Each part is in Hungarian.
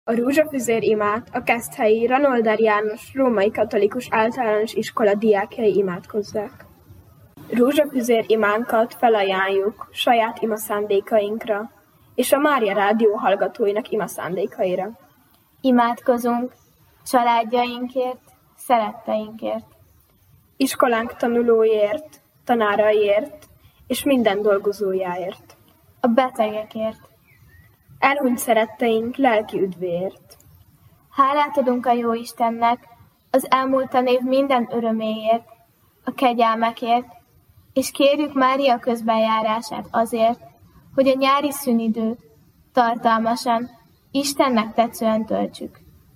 A Rózsafüzér imát a Keszthelyi Ranolder János Római Katolikus Általános Iskola diákjai imádkozzák. Rózsafüzér imánkat felajánljuk saját imaszándékainkra és a Mária Rádió hallgatóinak imaszándékaira. Imádkozunk családjainkért, szeretteinkért, iskolánk tanulóiért, tanáraiért és minden dolgozójáért, a betegekért, elhunyt szeretteink lelki üdvéért. Hálát adunk a Jóistennek az elmúlt év minden öröméért, a kegyelmekért, és kérjük Mária közbenjárását azért, hogy a nyári szünidőt tartalmasan, Istennek tetszően töltsük.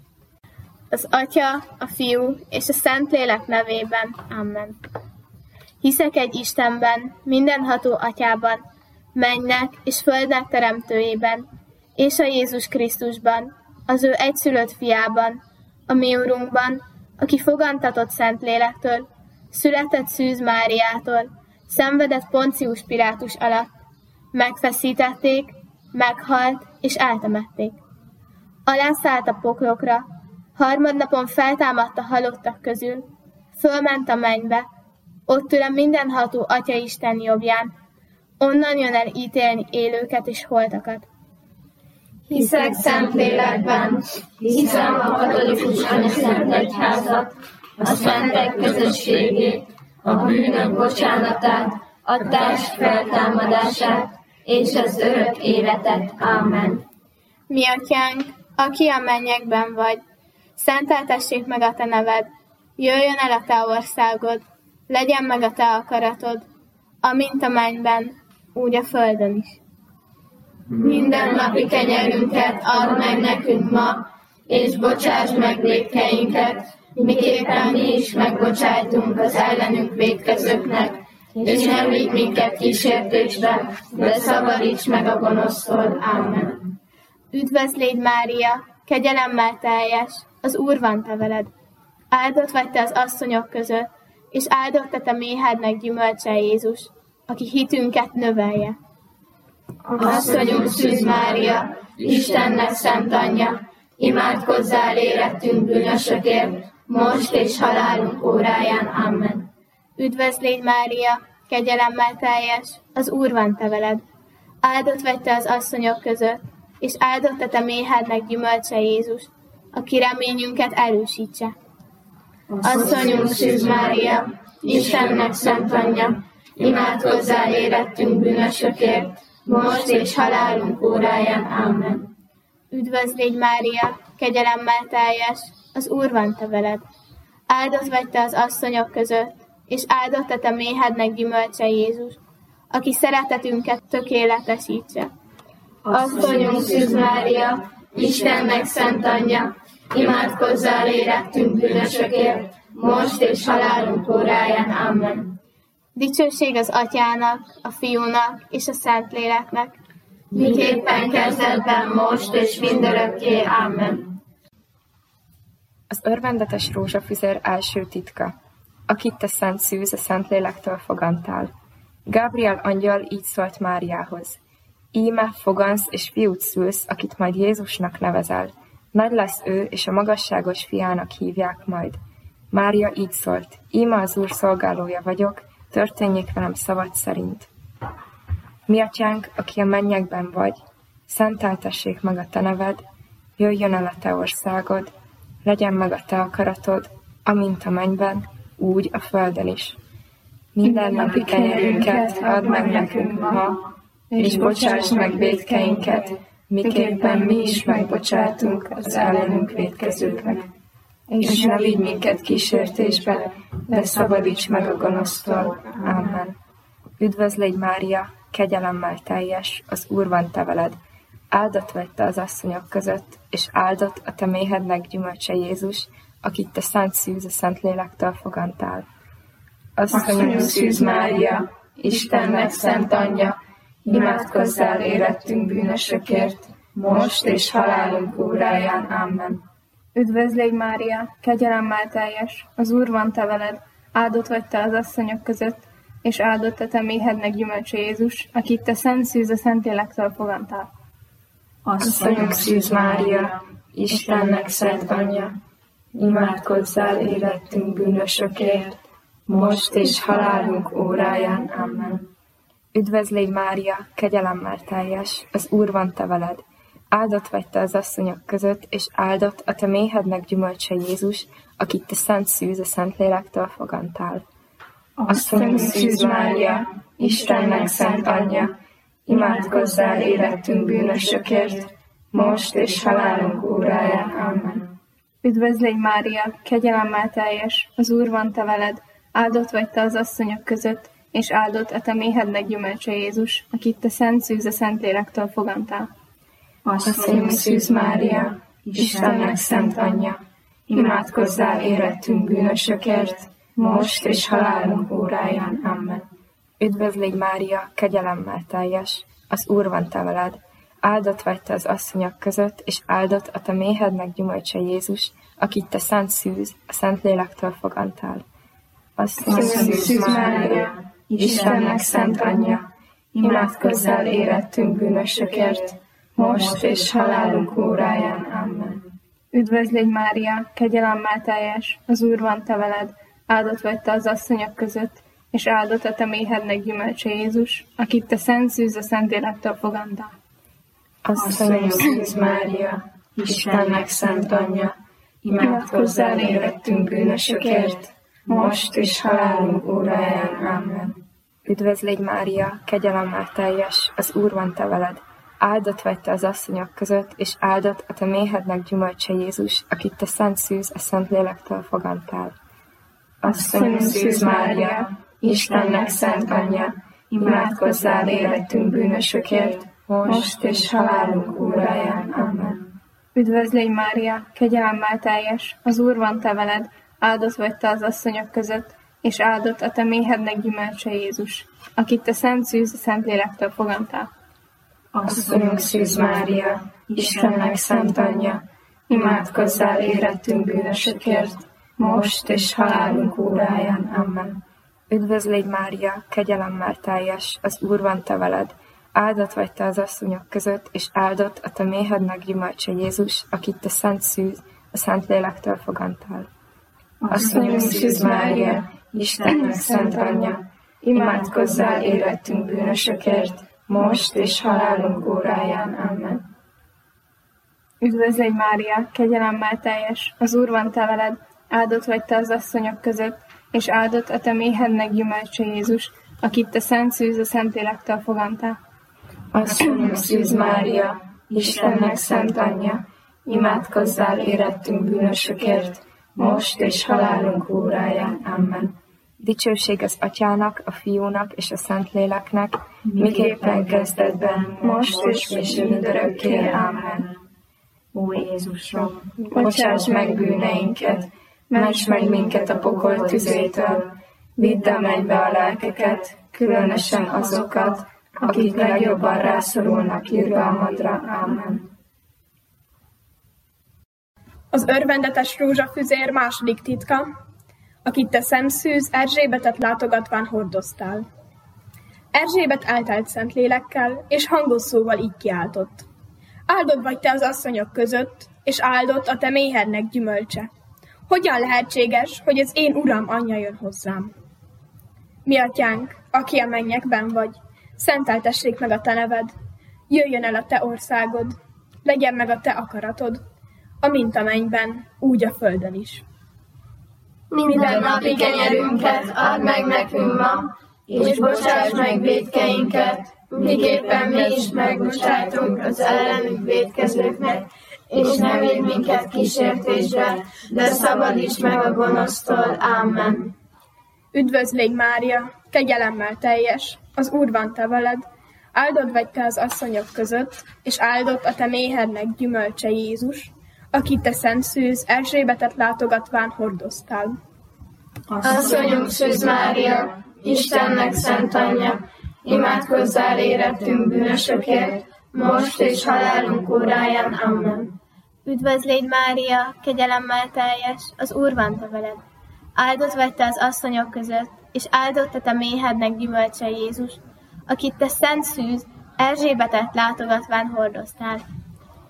Az Atya, a Fiú és a Szentlélek nevében. Amen. Hiszek egy Istenben, mindenható Atyában, mennynek és földnek teremtőjében, és a Jézus Krisztusban, az ő egyszülött fiában, a mi Urunkban, aki fogantatott Szentlélektől, született Szűz Máriától, szenvedett Poncius Pilátus alatt, megfeszítették, meghalt és eltemették. Alászállt a poklokra, harmadnapon feltámadt a halottak közül, fölment a mennybe, ott ül a mindenható Atya Isten jobbján, onnan jön el ítélni élőket és holtakat. Hiszek Szentlélekben, hiszem a katolikus anyaszent egyházat, a szentek közösségét, a bűnök bocsánatát, a test feltámadását és az örök életet. Amen. Mi Atyánk, aki a mennyekben vagy, szenteltessék meg a te neved, jöjjön el a te országod, legyen meg a te akaratod, amint a mennyben, úgy a földön is. Minden napi kenyerünket add meg nekünk ma, és bocsáss meg vétkeinket, miképpen mi is megbocsájtunk az ellenünk vétkezőknek, és ne vigy minket kísértésbe, de szabadíts meg a gonosztól. Amen. Üdvözlégy Mária, kegyelemmel teljes, az Úr van te veled. Áldott vagy te az asszonyok között, és áldott a te méhednek gyümölcse Jézus, aki hitünket növelje. Asszonyunk Szűz Mária, Istennek szent anyja, imádkozzál érettünk bűnösökért, most és halálunk óráján. Amen. Üdvözlégy Mária, kegyelemmel teljes, az Úr van te veled. Áldott vagy te az asszonyok között, és áldott a te méhednek gyümölcse Jézus, aki reményünket erősítse. Asszonyunk Szűz Mária, Istennek szent anyja, imádkozzál érettünk bűnösökért, most és halálunk óráján. Amen. Üdvözlégy Mária, kegyelemmel teljes, az Úr van te veled. Áldott vagy te az asszonyok között, és áldott a te méhednek gyümölcse Jézus, aki szeretetünket tökéletesítse. Asszonyunk Szűz Mária, Istennek szent anyja, imádkozzál érettünk bűnösökért, most és halálunk óráján. Amen. Dicsőség az Atyának, a Fiúnak és a Szentléleknek, miképpen kezdetben, most és mindörökké. Amen. Az örvendetes rózsafüzér első titka, akit te Szent Szűz a Szentlélektől fogantál. Gabriel angyal így szólt Máriához: íme fogansz és fiút szülsz, akit majd Jézusnak nevezel. Nagy lesz ő, és a magasságos fiának hívják majd. Mária így szólt: íme az Úr szolgálója vagyok, történjék velem szavad szerint. Mi Atyánk, aki a mennyekben vagy, szenteltessék meg a te neved, jöjjön el a te országod, legyen meg a te akaratod, amint a mennyben, úgy a földön is. Minden napi kenyerünket add meg nekünk ma, és bocsáss meg vétkeinket, miképpen mi is megbocsátunk az ellenünk vétkezőknek. És ne vigy minket kísértésbe, de szabadíts meg a gonosztól. Amen. Üdvözlégy Mária, kegyelemmel teljes, az Úr van te veled. Áldott vagy te az asszonyok között, és áldott a te méhednek gyümölcse Jézus, akit te Szent Szűz a Szentlélektől fogantál. Asszonyunk Szűz Mária, Istennek szent anyja, imádkozzál érettünk bűnösökért, most és halálunk óráján. Amen. Üdvözlégy Mária, kegyelemmel teljes, az Úr van te veled, áldott vagy te az asszonyok között, és áldott a te méhednek gyümölcse Jézus, akit te Szent Szűz a Szentlélektől fogantál. Asszonyunk Szűz Mária, Istennek szent anyja, imádkozzál érettünk bűnösökért, most és halálunk óráján. Amen. Üdvözl légy Mária, kegyelemmel teljes, az Úr van te veled. Áldott vagy te az asszonyok között, és áldott a te méhednek gyümölcse Jézus, akit te szent szűz a Szentlélektől fogantál. Asszonyunk szűz Mária, Istennek szent anyja, imádkozzál érettünk bűnösökért, most és halálunk óráján. Amen. Üdvözl légy Mária, kegyelemmel teljes, az Úr van te veled, áldott vagy te az asszonyok között, és áldott a te méhednek gyümölcse Jézus, akit te szent szűz a Szentlélektől fogantál. Asszonyunk szűz Mária, Istennek szent anyja, imádkozzál érettünk bűnösökért, most és halálunk óráján. Amen. Üdvözl légy Mária, kegyelemmel teljes, az Úr van te veled, áldott vagy te az asszonyok között, és áldott a te méhednek gyümölcse Jézus, akit te szent szűz a Szentlélektől fogantál. Asszonyunk szűz Mária, Istennek szent anyja, imádkozzál érettünk bűnösökért, most és halálunk óráján. Amen. Üdvözl légy Mária, kegyelemmel teljes, az Úr van te veled, áldott vagy te az asszonyok között, és áldott a te méhednek gyümölcse Jézus, akit te szent szűz a Szentlélektől fogantál. Asszonyunk szűz Mária, Istennek szent anyja, imádkozzál érettünk bűnösökért, most és halálunk óráján. Amen. Üdvözl légy Mária, kegyelemmel teljes, az Úr van te veled, áldott vagy te az asszonyok között, és áldott a te méhednek gyümölcse Jézus, akit te szent szűz a Szentlélektől fogantál. Asszonyunk szűz Mária, Istennek szent anyja, imádkozzál érettünk bűnösökért, most és halálunk óráján. Amen. Üdvözl légy Mária, kegyelemmel teljes, az Úr van te veled, áldott vagy te az asszonyok között, és áldott a te méhednek gyümölcse Jézus, akit te szent szűz a Szentlélektől fogantál. Asszonyunk szűz Mária, Istennek szent anyja, imádkozzál érettünk bűnösökért, most és halálunk óráján. Amen. Üdvözl légy Mária, kegyelemmel teljes, az Úr van te veled, áldott vagy te az asszonyok között, és áldott a te méhednek gyümölcse Jézus, akit te szent szűz a Szentlélektől fogantál. Asszonyunk szűz Mária, Istennek szent anyja, imádkozzál érettünk bűnösökért, most és halálunk óráján. Amen. Üdvözl légy Mária, kegyelemmel teljes, az Úr van te veled, áldott vagy te az asszonyok között, és áldott a te méhednek gyümölcse Jézus, akit te szent szűz a Szentlélektől fogantál. Asszonyunk szűz Mária, Istennek szent anyja, imádkozzál érettünk bűnösökért, most és halálunk óráján. Amen. Dicsőség az Atyának, a Fiúnak és a Szentléleknek, miképpen kezdetben, most és mindörökké. Amen. Ó Jézusom, bocsáss meg bűneinket, ments meg minket a pokol tüzétől, vidd a mennybe a lelkeket, különösen azokat, akik legjobban rászorulnak irgalmadra. Amen. Az örvendetes rózsafüzér második titka, akit te szent szűz Erzsébetet látogatván hordoztál. Erzsébet eltelt szent lélekkel, és hangos szóval így kiáltott. Áldott vagy te az asszonyok között, és áldott a te méhednek gyümölcse. Hogyan lehetséges, hogy az én Uram anyja jön hozzám? Mi atyánk, aki a mennyekben vagy, szenteltessék meg a te neved, jöjjön el a te országod, legyen meg a te akaratod, amint a mennyben, úgy a földön is. Minden napi kenyerünket add meg nekünk ma, és bocsáss meg vétkeinket, miképpen mi is megbocsátunk az ellenünk vétkezőknek, és ne védj minket kísértésbe, de szabadíts meg a gonosztól. Amen. Üdvözl légy Mária, kegyelemmel teljes, az Úr van te veled, áldott vagy te az asszonyok között, és áldott a te méhednek gyümölcse Jézus, akit te szent szűz Erzsébetet látogatván hordoztál. Asszonyunk szűz Mária, Istennek szent anyja, imádkozzál érettünk bűnösökért, most és halálunk óráján. Amen. Üdvözl légy Mária, kegyelemmel teljes, az Úr van te veled. Áldott vagy te az asszonyok között, és áldott a te méhednek gyümölcse Jézus, akit te szent szűz Erzsébetet látogatván hordoztál.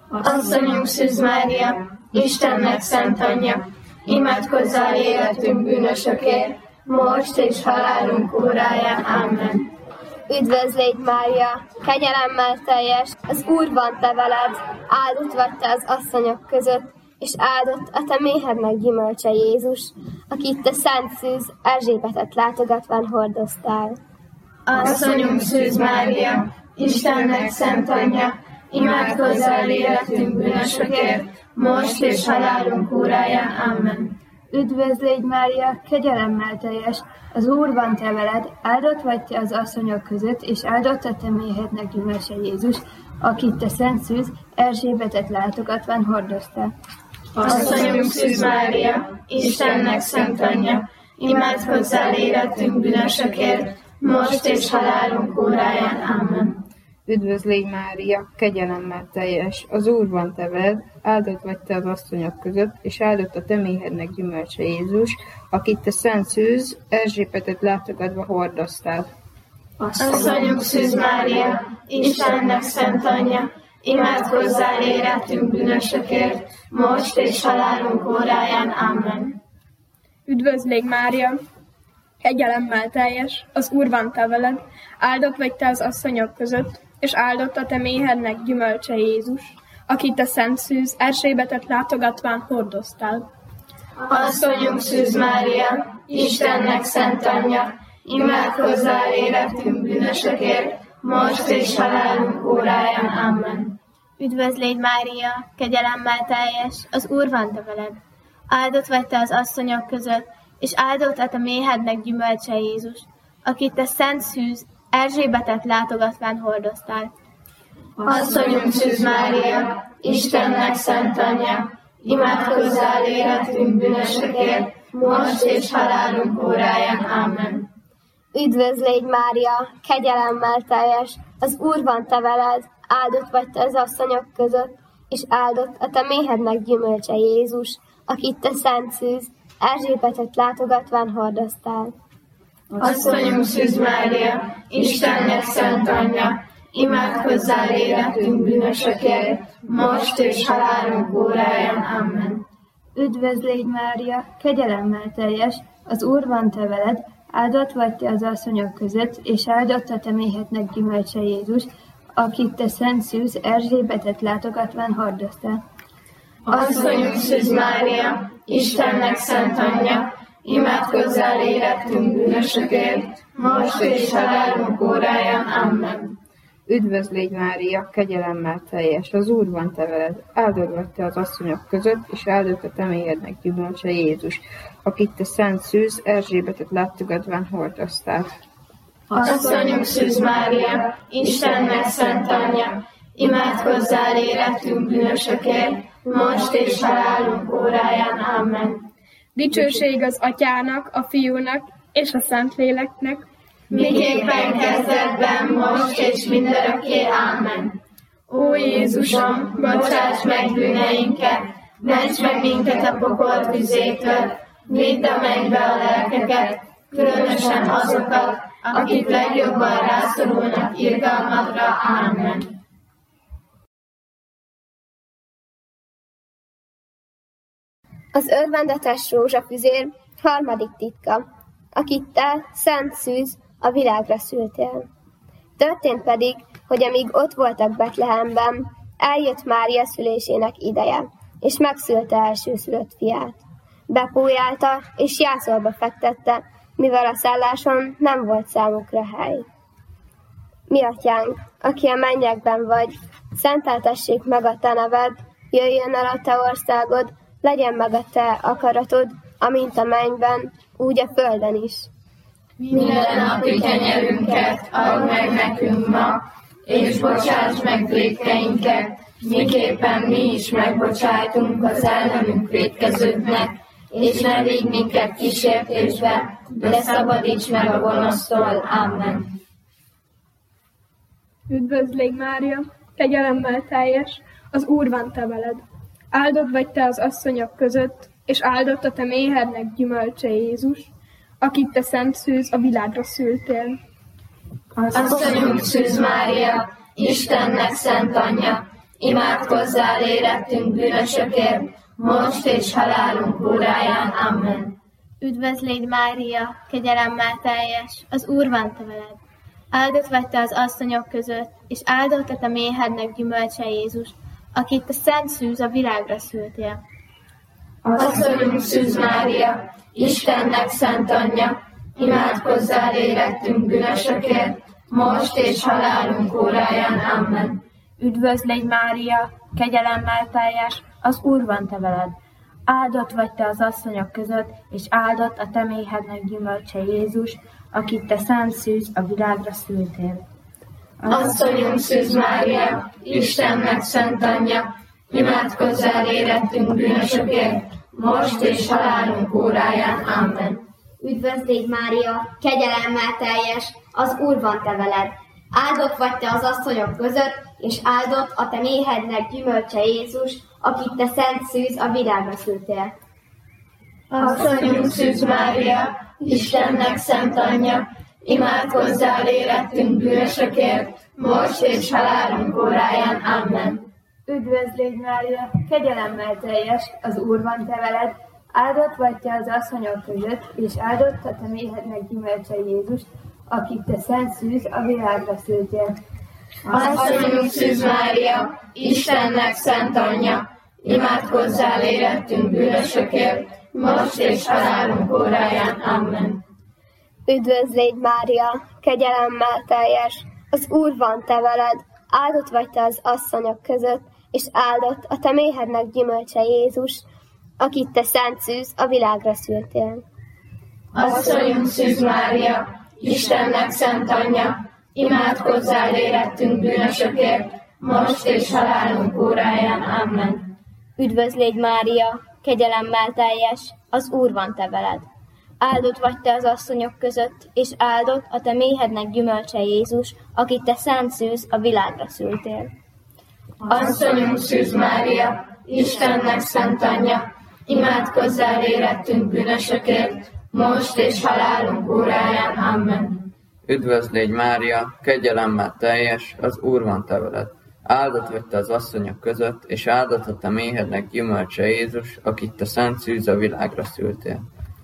Asszonyunk Szűz Mária, Istennek szent anyja, imádkozzál életünk bűnösökért, most és halálunk óráján. Amen. Üdvözl légy, Mária, kegyelemmel teljes, az Úr van te veled, áldott vagy te az asszonyok között, és áldott a te méhednek gyümölcse Jézus, akit te Szent Szűz Erzsébetet látogatván hordoztál. Asszonyunk Szűz Mária, Istennek szent anyja, imádkozzál életünk bűnösökért, most és halálunk óráján. Amen. Üdvözl légy, Mária, kegyelemmel teljes, az Úr van te veled, áldott vagy te az asszonyok között, és áldott a te méhednek gyümölcse Jézus, akit te Szent Szűz Erzsébetet látogatván hordoztál. Asszonyunk Szűz Mária, Istennek szent anyja, imádkozzál életünk bűnösökért, most és halálunk óráján. Amen. Üdvözl légy, Mária, kegyelemmel teljes, az Úr van te veled, áldott vagy te az asszonyok között, és áldott a te méhednek gyümölcse Jézus, akit te Szent Szűz Erzsébetet látogatva hordoztál. Asszonyunk Szűz Mária, Istennek szent anyja, imádkozzál életünk bűnösökért, most és halálunk óráján. Amen. Üdvözl légy, Mária, kegyelemmel teljes, az Úr van te veled, áldott vagy te az asszonyok között, és áldott a te méhednek gyümölcse Jézus, akit te Szent Szűz Erzsébetet látogatván hordoztál. Asszonyunk Szűz Mária, Istennek szent anyja, imádkozzál életünk bűnösökért, most és halálunk óráján. Amen. Üdvözl légy, Mária, kegyelemmel teljes, az Úr van te veled, áldott vagy te az asszonyok között, és áldott a te méhednek gyümölcse Jézus, akit te Szent Szűz Erzsébetet látogatván hordoztál. Asszonyunk Szűz Mária, Istennek szent anyja, imádkozzál életünk bűnösökért, most és halálunk óráján. Amen. Üdvözl légy, Mária, kegyelemmel teljes, az Úr van te veled, áldott vagy te az asszonyok között, és áldott a te méhednek gyümölcse Jézus, akit te Szent Szűz Erzsébetet látogatván hordoztál. Asszonyunk Szűz Mária, Istennek szent anyja, imádkozzál életünk bűnösökért, most és halálunk óráján. Amen. Üdvözl légy, Mária, kegyelemmel teljes, az Úr van te veled, áldott vagy te az asszonyok között, és áldott a te méhednek gyümölcse Jézus, akit te Szent Szűz Erzsébetet látogatván hordoztál. Asszonyunk Szűz Mária, Istennek szent anyja, imádkozzál életünk bűnösökért, most és halálunk óráján. Amen. Üdvözl légy, Mária, kegyelemmel teljes, az Úr van te veled, áldott vagy te az asszonyok között, és áldott a te méhednek gyümölcse Jézus, akit te Szent Szűz Erzsébetet látogatván hordoztál. Asszonyunk Szűz Mária, Istennek szent anyja, imádkozzál életünk bűnösökért, most és halálunk óráján. Amen. Dicsőség az Atyának, a Fiúnak és a Szentléleknek, miképpen kezdetben, most és mindörökké. Amen. Ó Jézusom, bocsáss meg bűneinket, ments meg minket a pokol tüzétől, vidd a mennybe a lelkeket, különösen azokat, akik legjobban rászorulnak irgalmadra. Amen. Az örvendetes rózsafüzér harmadik titka, akit te, Szent Szűz, a világra szültél. Történt pedig, hogy amíg ott voltak Betlehemben, eljött Mária szülésének ideje, és megszülte elsőszülött fiát. Bepújálta, és jászolba fektette, mivel a szálláson nem volt számukra hely. Mi atyánk, aki a mennyekben vagy, szenteltessék meg a te neved, jöjjön el a te országod, legyen meg a te akaratod, amint a mennyben, úgy a földön is. Mindennapi kenyerünket add meg nekünk ma, és bocsáss meg vétkeinket, miképpen mi is megbocsájtunk az ellenünk vétkezőknek, és ne vigy minket kísértésbe, de szabadíts meg a gonosztól. Amen. Üdvözl légy, Mária, kegyelemmel teljes, az Úr van te veled. Áldott vagy te az asszonyok között, és áldott a te méhednek gyümölcse Jézus, akit te Szent Szűz a világra szültél. Asszonyunk Szűz Mária, Istennek szent anyja, imádkozzál érettünk bűnösökért, most és halálunk óráján. Amen. Üdvözl légy Mária, kegyelemmel teljes, az Úr van te veled. Áldott vagy te az asszonyok között, és áldott a te méhednek gyümölcse Jézus, akit te szent szűz a világra szültél. Asszonyunk Szűz Mária, Istennek szent anyja, imádkozzál érettünk bűnösökért, most és halálunk óráján. Amen. Üdvözl légy Mária, kegyelemmel teljes, az Úr van te veled. Áldott vagy te az asszonyok között, és áldott a te méhednek gyümölcse Jézus, akit te szent szűz a világra szültél. Asszonyunk Szűz Mária, Istennek szent anyja, imádkozzál érettünk bűnösökért, most és halálunk óráján. Amen. Üdvözl légy Mária, kegyelemmel teljes, az Úr van te veled. Áldott vagy te az asszonyok között, és áldott a te méhednek gyümölcse Jézus, akit te szent szűz a világra szültél. Asszonyunk Szűz Mária, Istennek szent anyja, imádkozzál érettünk bűnösökért, most és halálunk óráján. Amen. Üdvözl légy Mária, kegyelemmel teljes, az Úr van te veled. Áldott vagy te az asszonyok között, és áldott a te méhednek gyümölcse Jézus, akit te szent szűz a világra szültél. Asszonyunk Szűz Mária, Istennek szent anyja, imádkozzál érettünk bűnösökért, most és halálunk óráján. Amen. Üdvözl légy Mária, kegyelemmel teljes, az Úr van te veled. Áldott vagy te az asszonyok között, és áldott a te méhednek gyümölcse Jézus, akit te szent szűz a világra szültél. Asszonyunk Szűz Mária, Istennek szent anyja, imádkozzál érettünk bűnösökért, most és halálunk óráján. Amen. Üdvözl légy Mária, kegyelemmel teljes, az Úr van te veled. Áldott vagy te az asszonyok között, és áldott a te méhednek gyümölcse Jézus, akit te szent szűz a világra szültél. Asszonyunk Szűz Mária, Istennek szent anyja, imádkozzál érettünk bűnösökért, most és halálunk óráján. Amen. Üdvözl légy Mária, kegyelemmel teljes, az Úr van te veled. Áldott vagy te az asszonyok között, és áldott a te méhednek gyümölcse Jézus, akit te szent szűz a világra szültél.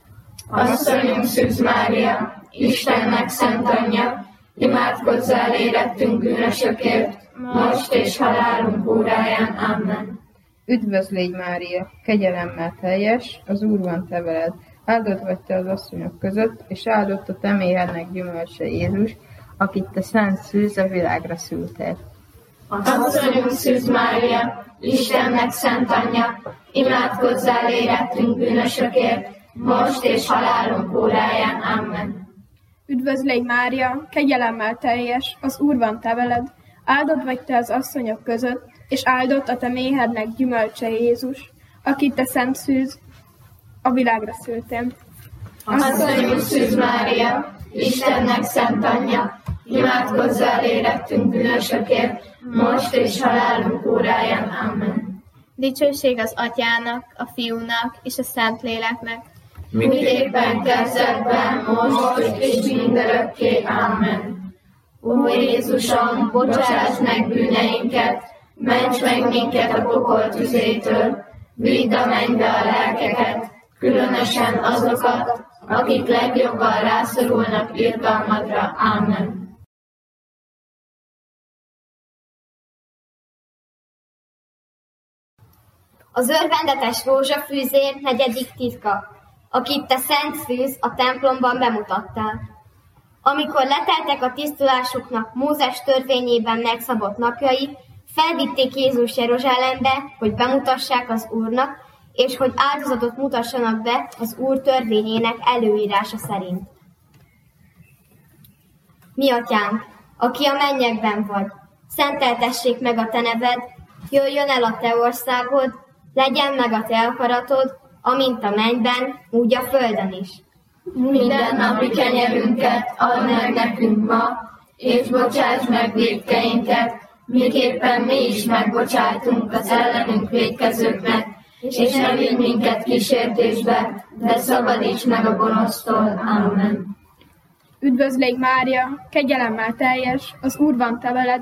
Asszonyunk Szűz Mária, Istennek szent anyja, imádkozzál érettünk bűnösökért, most és halálunk óráján. Amen. Üdvözl légy Mária, kegyelemmel teljes, az Úr van te veled. Áldott vagy te az asszonyok között, és áldott a te méhednek gyümölcse Jézus, akit te szent szűz a világra szültél. Asszonyunk Szűz Mária, Istennek szent anyja, imádkozzál érettünk bűnösökért, most és halálunk óráján. Amen. Üdvözl légy Mária, kegyelemmel teljes, az Úr van te veled. Áldott vagy te az asszonyok között, és áldott a te méhednek gyümölcse Jézus, akit te szent szűz a világra szültél. Asszonyunk Szűz Mária, Istennek szent anyja, imádkozzál érettünk bűnösökért, most és halálunk óráján. Amen. Dicsőség az Atyának, a Fiúnak és a Szentléleknek, miképpen kezdetben, most és mindörökké. Amen. Ó Jézusom, bocsáss meg bűneinket, ments meg minket a pokol tüzétől, vidd a mennybe a lelkeket, különösen azokat, akik legjobban rászorulnak irgalmadra. Amen. Az örvendetes rózsafűzér 4. titka, akit te szent szűz a templomban bemutattál. Amikor leteltek a tisztulásuknak Mózes törvényében megszabott napjai, felvitték Jézus Jeruzsálembe, hogy bemutassák az Úrnak, és hogy áldozatot mutassanak be az Úr törvényének előírása szerint. Mi atyánk, aki a mennyekben vagy, szenteltessék meg a te neved, jöjjön el a te országod, legyen meg a te akaratod, amint a mennyben, úgy a földön is. Minden napi kenyerünket add meg nekünk ma, és bocsáss meg vétkeinket, miképpen mi is megbocsátunk az ellenünk vétkezőknek, és ne vigy minket kísértésbe, de szabadíts meg a gonosztól. Amen. Üdvözl légy Mária, kegyelemmel teljes, az Úr van te veled.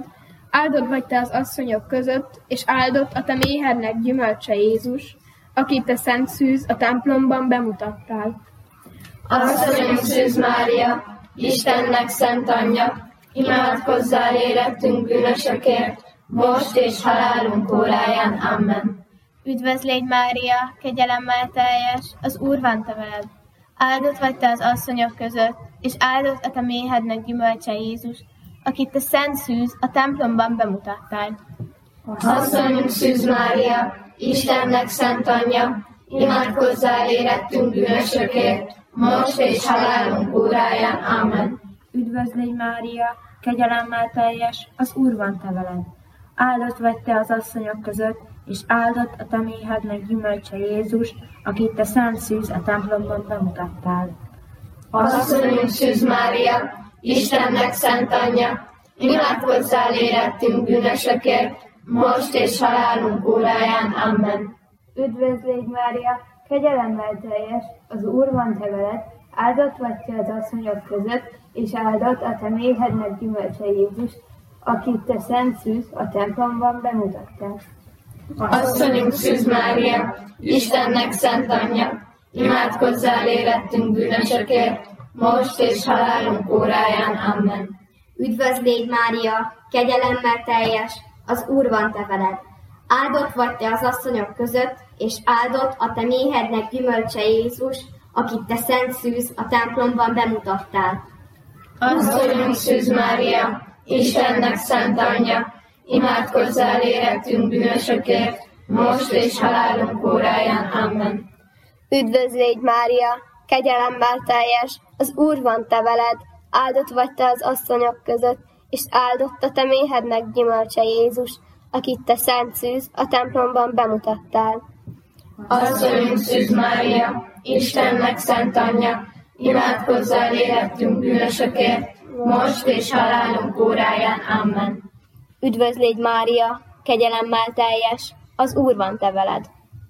Áldott vagy te az asszonyok között, és áldott a te méhednek gyümölcse Jézus, akit te szent szűz a templomban bemutattál. Asszonyunk Szűz Mária, Istennek szent anyja, imádkozzál érettünk bűnösökért, most és halálunk óráján. Amen. Üdvözl légy Mária, kegyelemmel teljes, az Úr van te veled. Áldott vagy te az asszonyok között, és áldott a te méhednek gyümölcse Jézus, akit te szent szűz a templomban bemutattál. Asszonyunk Szűz Mária, Istennek szent anyja, imádkozzál érettünk bűnösökért, most és halálunk óráján. Amen. Üdvözl légy Mária, kegyelemmel teljes, az Úr van te veled. Áldott vagy te az asszonyok között, és áldott a te méhednek gyümölcse Jézus, akit te szent szűz a templomban bemutattál. Asszonyunk Szűz Mária, Istennek szent anyja, imádkozzál érettünk bűnösökért, most és halálunk óráján. Amen. Üdvözl légy Mária, kegyelemmel teljes, az Úr van te veled, áldott vagy te az asszonyok között, és áldott a te méhednek gyümölcse Jézus, akit te szent szűz a templomban bemutattál. Asszonyunk Szűz Mária, Istennek szent anyja, imádkozzál érettünk bűnösökért, most és halálunk óráján. Amen. Üdvözl légy Mária, kegyelemmel teljes, az Úr van te veled. Áldott vagy te az asszonyok között, és áldott a te méhednek gyümölcse Jézus, akit te szent szűz a templomban bemutattál. Asszonyunk Szűz Mária, Istennek szent anyja, imádkozzál érettünk bűnösökért, most és halálunk óráján. Amen. Üdvözl légy Mária, kegyelemmel teljes, az Úr van te veled, áldott vagy te az asszonyok között, és áldott a te méhednek gyümölcse Jézus, akit te szent szűz a templomban bemutattál. Asszonyunk Szűz Mária, Istennek szent anyja, imádkozzál érettünk bűnösökért, most és halálunk óráján. Amen. Üdvözl légy Mária, kegyelemmel teljes, az Úr van te veled.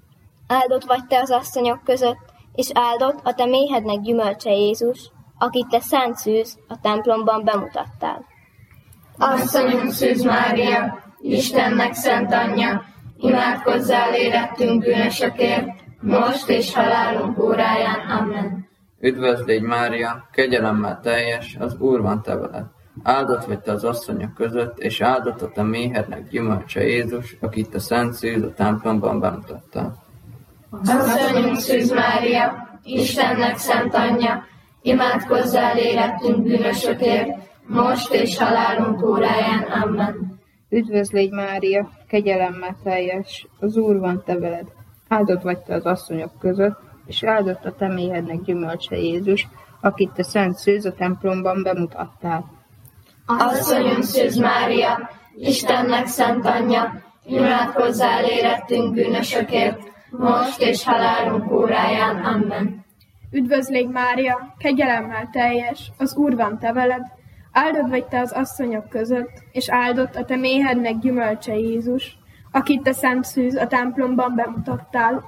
Áldott vagy te az asszonyok között, és áldott a te méhednek gyümölcse Jézus, akit te szent szűz a templomban bemutattál. Asszonyunk Szűz Mária, Istennek szent anyja, imádkozzál érettünk bűnösökért, most és halálunk óráján. Amen. Üdvözl légy Mária, kegyelemmel teljes, az Úr van te veled. Áldott vagy te az asszonyok között, és áldott a te méhednek gyümölcse Jézus, akit te szent szűz a templomban bemutattál. Asszonyunk Szűz Mária, Istennek szent anyja, imádkozzál érettünk bűnösökért, most és halálunk óráján. Amen. Üdvözl légy Mária, kegyelemmel teljes, az Úr van te veled. Áldott vagy te az asszonyok között, és áldott a te méhednek gyümölcse Jézus, akit te szent szűz a templomban bemutattál. Asszonyunk Szűz Mária, Istennek szent anyja, imádkozzál érettünk bűnösökért, most és halálunk óráján. Amen. Üdvözl légy Mária, kegyelemmel teljes, az Úr van te veled, áldott vagy te az asszonyok között, és áldott a te méhednek gyümölcse Jézus, akit te szent szűz a templomban bemutattál.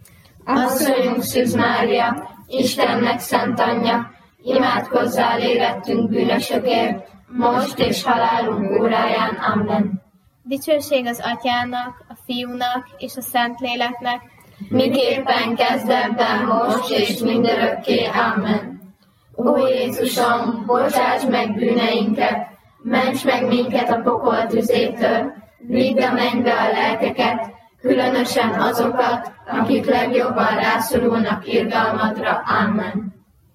Asszonyunk Szűz Mária, Istennek szent anyja, imádkozzál érettünk bűnösökért, most és halálunk óráján. Amen. Dicsőség az Atyának, a Fiúnak és a Szentléleknek, miképpen kezdetben, most és mindörökké. Amen. Ó Jézusom, bocsáss meg bűneinket, ments meg minket a pokol tüzétől, vidd a mennybe a lelkeket, különösen azokat, akik legjobban rászorulnak irgalmadra. Amen.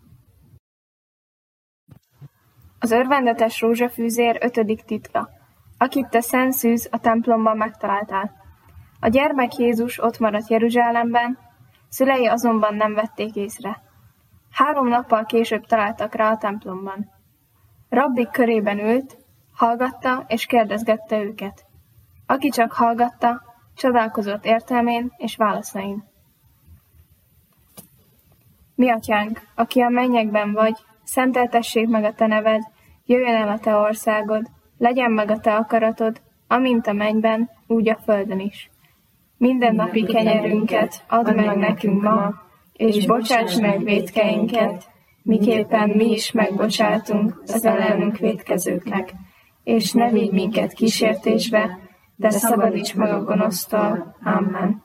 Az örvendetes rózsafűzér 5. titka, akit te szent szűz a templomban megtaláltál. A gyermek Jézus ott maradt Jeruzsálemben, szülei azonban nem vették észre. 3 nappal később találtak rá a templomban. Rabbik körében ült, hallgatta és kérdezgette őket. Aki csak hallgatta, csodálkozott értelmén és válaszain. Mi atyánk, aki a mennyekben vagy, szenteltessék meg a te neved, jöjjön el a te országod, legyen meg a te akaratod, amint a mennyben, úgy a földön is. Mindennapi kenyerünket add meg nekünk ma, és bocsáss meg vétkeinket, miképpen mi is megbocsátunk az ellenünk vétkezőknek. és ne vigy minket kísértésbe, de szabadíts meg a gonosztól. Amen.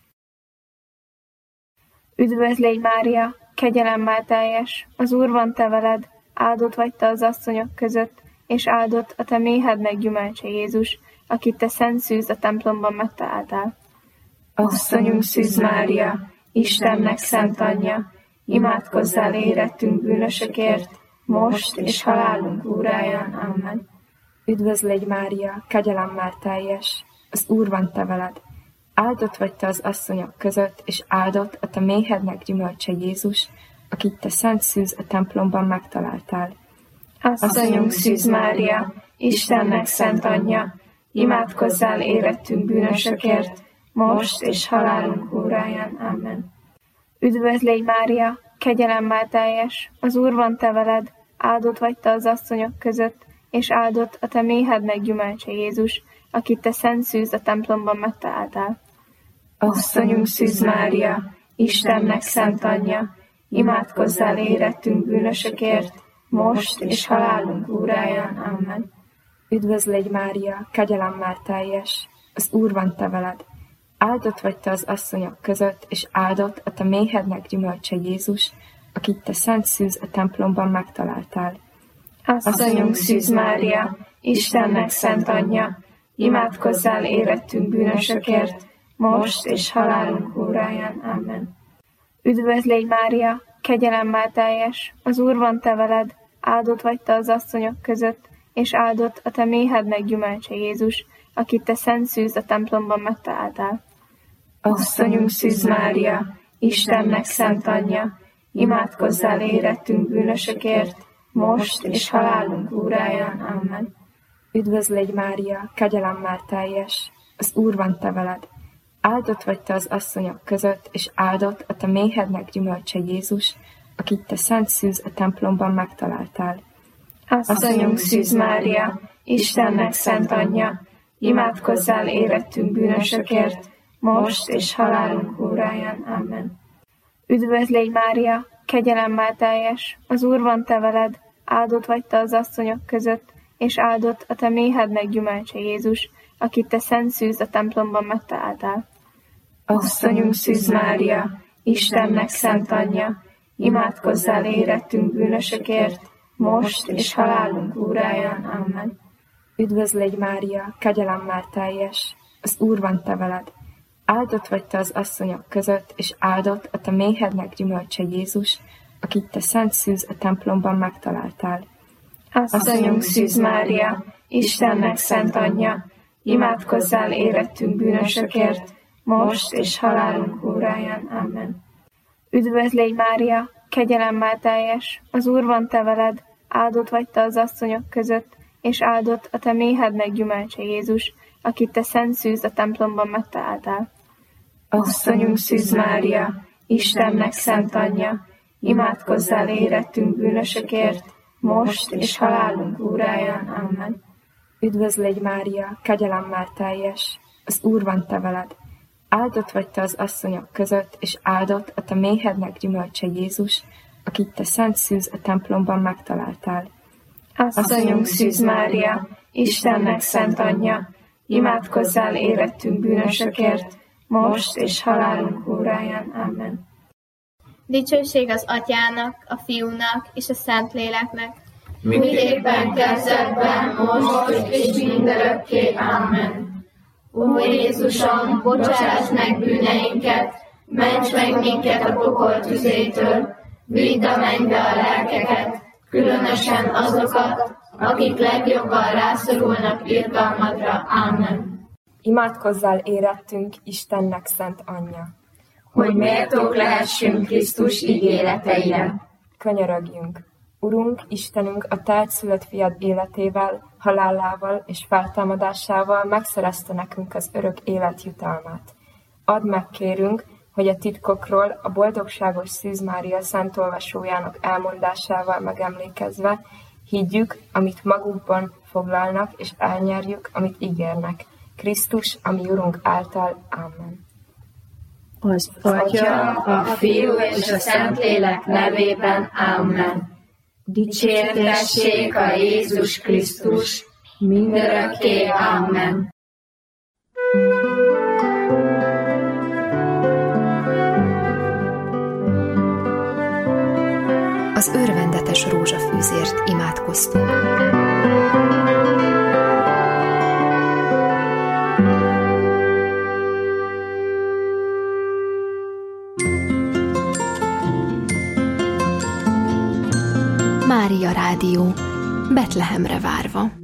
Üdvözl légy, Mária, kegyelemmel teljes, az Úr van te veled, áldott vagy te az asszonyok között, és áldott a te méhednek gyümölcse Jézus, akit te szent szűz a templomban megtaláltál. Asszonyunk Szűz Mária, Istennek szent anyja, imádkozzál érettünk bűnösökért, most és halálunk óráján. Amen. Üdvözl légy, Mária, kegyelemmel teljes, az Úr van te veled, áldott vagy te az asszonyok között, és áldott a te méhednek gyümölcse Jézus, akit te szent szűz a templomban megtaláltál. Asszonyunk Szűz Mária, Istennek szent anyja, imádkozzál érettünk bűnösökért, most és halálunk óráján. Amen. Üdvözl légy, Mária, kegyelemmel teljes, az Úr van te veled, áldott vagy te az asszonyok között, és áldott a te méhednek gyümölcse Jézus, akit te szent szűz a templomban megtaláltál. Asszonyunk Szűz Mária, Istennek szent anyja, imádkozzál érettünk bűnösökért, most és halálunk óráján. Amen. Üdvözl légy, Mária, kegyelemmel teljes, az Úr van te veled, áldott vagy te az asszonyok között, és áldott a te méhednek gyümölcse Jézus, akit te szent szűz a templomban megtaláltál. Asszonyunk Szűz Mária, Istennek szent anyja, imádkozzál érettünk bűnösökért, most és halálunk óráján. Amen. Üdvözl légy, Mária, kegyelemmel teljes, az Úr van te veled, áldott vagy te az asszonyok között, és áldott a te méhednek gyümölcse Jézus, akit te szent szűz a templomban megtaláltál. Asszonyunk Szűz Mária, Istennek szent anyja, imádkozzál érettünk bűnösökért, most és halálunk óráján. Amen. Üdvözl légy, Mária, kegyelemmel teljes, az Úr van te veled, áldott vagy te az asszonyok között, és áldott a te méhednek gyümölcse Jézus, akit te szent szűz a templomban megtaláltál. Asszonyunk Szűz Mária, Istennek szent anyja, imádkozzál érettünk bűnösökért, most és halálunk óráján. Amen. Üdvözl légy, Mária, kegyelemmel teljes, az Úr van te veled, áldott vagy te az asszonyok között, és áldott a te méhednek gyümölcse Jézus, akit te szent szűz a templomban megtaláltál. Asszonyunk Szűz Mária, Istennek szent anyja, imádkozzál érettünk bűnösökért, most és halálunk óráján. Amen. Üdvözl légy, Mária, kegyelemmel teljes, az Úr van te veled, áldott vagy te az asszonyok között, és áldott a te méhednek gyümölcse Jézus, akit te szent szűz a templomban megtaláltál. Asszonyunk Szűz Mária, Istennek szent anyja, imádkozzál érettünk bűnösökért, most és halálunk óráján. Amen. Üdvözl légy, Mária, kegyelemmel teljes, az Úr van te veled, áldott vagy te az asszonyok között, és áldott a te méhednek gyümölcse Jézus, akit te szent szűz a templomban megtaláltál. Asszonyunk Szűz Mária, Istennek szent anyja, imádkozzál érettünk bűnösökért, most és halálunk óráján. Amen. Üdvözl légy, Mária, kegyelemmel teljes, az Úr van te veled, áldott vagy te az asszonyok között, és áldott a te méhednek gyümölcse Jézus, akit te szent szűz a templomban megtaláltál. Asszonyunk Szűz Mária, Istennek szent anyja, imádkozzál érettünk bűnösökért, most és halálunk óráján. Amen. Dicsőség az Atyának, a Fiúnak és a Szentléleknek, miképpen kezdetben, most és mindörökké. Amen. Ó Jézusom, bocsáss meg bűneinket, ments meg minket a pokol tüzétől, vidd a mennybe a lelkeket, különösen azokat, akik legjobban rászorulnak irgalmadra. Amen. Imádkozzál érettünk, Istennek szent anyja, hogy méltók lehessünk Krisztus ígéreteire. Könyörögjünk! Urunk, Istenünk, a te egyszülött fiad életével, halálával és feltámadásával megszerezte nekünk az örök élet jutalmát. Add meg, kérünk, hogy a titkokról a boldogságos Szűz Mária szent olvasójának elmondásával megemlékezve higgyük, amit magukban foglalnak, és elnyerjük, amit ígérnek. Krisztus, ami Urunk által. Amen. Az Atya, a Fiú és a Szentlélek nevében. Amen. Dicsértessék a Jézus Krisztus. mindörökké. Amen. Az örvendetes rózsafűzért imádkoztunk. Mária Rádió, Betlehemre várva.